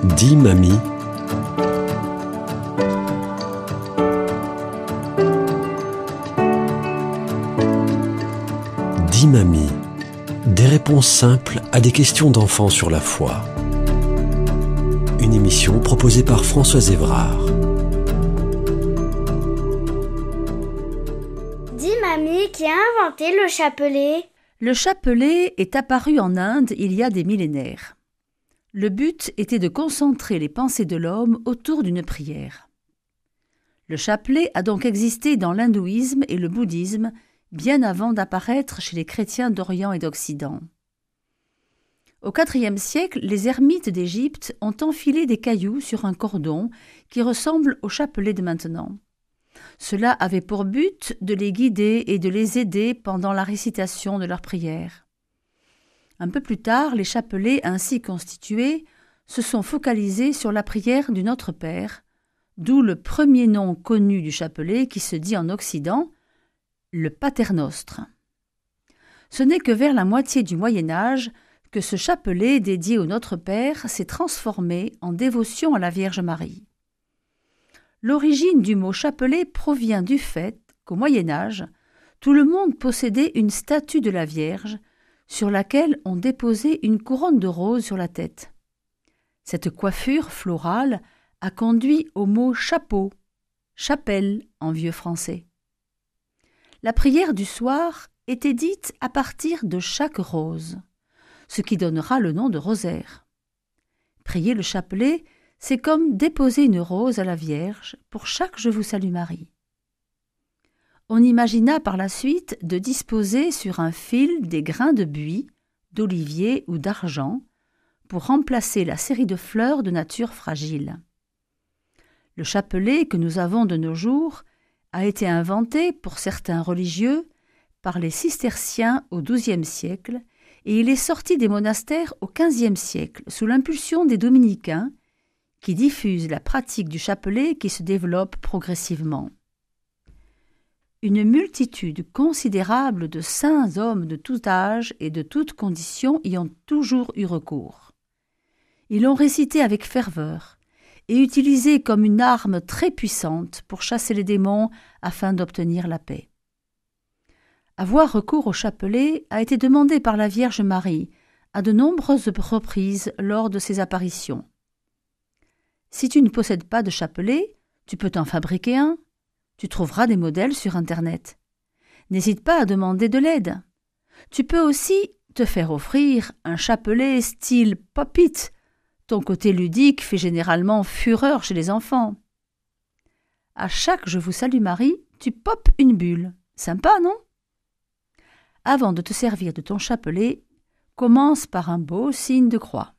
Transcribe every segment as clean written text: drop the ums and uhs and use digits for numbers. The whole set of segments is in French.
Dis mamie. Dis mamie. Des réponses simples à des questions d'enfants sur la foi. Une émission proposée par Françoise Évrard. Dis mamie, qui a inventé le chapelet? Le chapelet est apparu en Inde il y a des millénaires. Le but était de concentrer les pensées de l'homme autour d'une prière. Le chapelet a donc existé dans l'hindouisme et le bouddhisme bien avant d'apparaître chez les chrétiens d'Orient et d'Occident. Au IVe siècle, les ermites d'Égypte ont enfilé des cailloux sur un cordon qui ressemble au chapelet de maintenant. Cela avait pour but de les guider et de les aider pendant la récitation de leurs prières. Un peu plus tard, les chapelets ainsi constitués se sont focalisés sur la prière du Notre Père, d'où le premier nom connu du chapelet qui se dit en Occident, le Paternostre. Ce n'est que vers la moitié du Moyen Âge que ce chapelet dédié au Notre Père s'est transformé en dévotion à la Vierge Marie. L'origine du mot chapelet provient du fait qu'au Moyen Âge, tout le monde possédait une statue de la Vierge sur laquelle on déposait une couronne de roses sur la tête. Cette coiffure florale a conduit au mot chapeau, chapelle en vieux français. La prière du soir était dite à partir de chaque rose, ce qui donnera le nom de rosaire. Prier le chapelet, c'est comme déposer une rose à la Vierge pour chaque Je vous salue Marie. On imagina par la suite de disposer sur un fil des grains de buis, d'olivier ou d'argent pour remplacer la série de fleurs de nature fragile. Le chapelet que nous avons de nos jours a été inventé pour certains religieux par les cisterciens au XIIe siècle et il est sorti des monastères au XVe siècle sous l'impulsion des dominicains qui diffusent la pratique du chapelet qui se développe progressivement. Une multitude considérable de saints hommes de tout âge et de toutes conditions y ont toujours eu recours. Ils l'ont récité avec ferveur et utilisé comme une arme très puissante pour chasser les démons afin d'obtenir la paix. Avoir recours au chapelet a été demandé par la Vierge Marie à de nombreuses reprises lors de ses apparitions. Si tu ne possèdes pas de chapelet, tu peux t'en fabriquer un. Tu trouveras des modèles sur Internet. N'hésite pas à demander de l'aide. Tu peux aussi te faire offrir un chapelet style pop-it. Ton côté ludique fait généralement fureur chez les enfants. À chaque Je vous salue Marie, tu popes une bulle. Sympa, non? Avant de te servir de ton chapelet, commence par un beau signe de croix.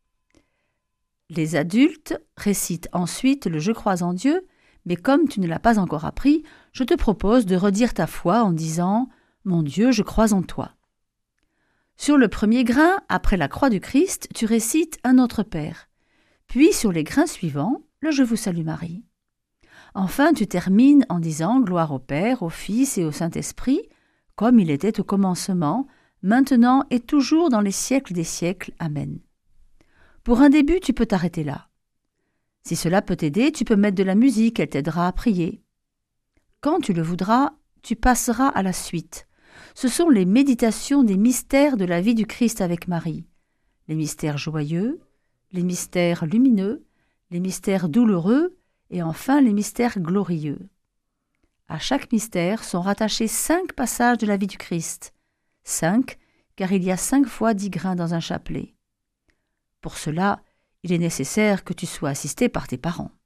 Les adultes récitent ensuite le Je crois en Dieu, mais comme tu ne l'as pas encore appris, je te propose de redire ta foi en disant « Mon Dieu, je crois en toi ». Sur le premier grain, après la croix du Christ, tu récites un Notre Père. Puis sur les grains suivants, le Je vous salue Marie. Enfin, tu termines en disant « Gloire au Père, au Fils et au Saint-Esprit », comme il était au commencement, maintenant et toujours dans les siècles des siècles. Amen. Pour un début, tu peux t'arrêter là. Si cela peut t'aider, tu peux mettre de la musique, elle t'aidera à prier. Quand tu le voudras, tu passeras à la suite. Ce sont les méditations des mystères de la vie du Christ avec Marie. Les mystères joyeux, les mystères lumineux, les mystères douloureux et enfin les mystères glorieux. À chaque mystère sont rattachés 5 passages de la vie du Christ. 5, car il y a 5 fois 10 grains dans un chapelet. Pour cela, il est nécessaire que tu sois assisté par tes parents.